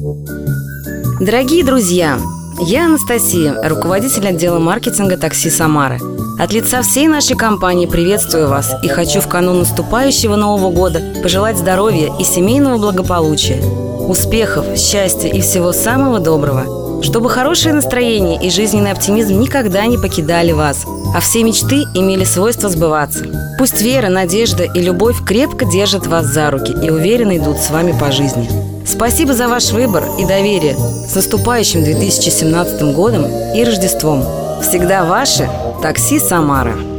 Дорогие друзья, я Анастасия, руководитель отдела маркетинга «Такси Самары». От лица всей нашей компании приветствую вас и хочу в канун наступающего Нового года пожелать здоровья и семейного благополучия, успехов, счастья и всего самого доброго, чтобы хорошее настроение и жизненный оптимизм никогда не покидали вас, а все мечты имели свойство сбываться. Пусть вера, надежда и любовь крепко держат вас за руки и уверенно идут с вами по жизни. Спасибо за ваш выбор и доверие. С наступающим 2017 годом и Рождеством! Всегда ваше «Такси Самара».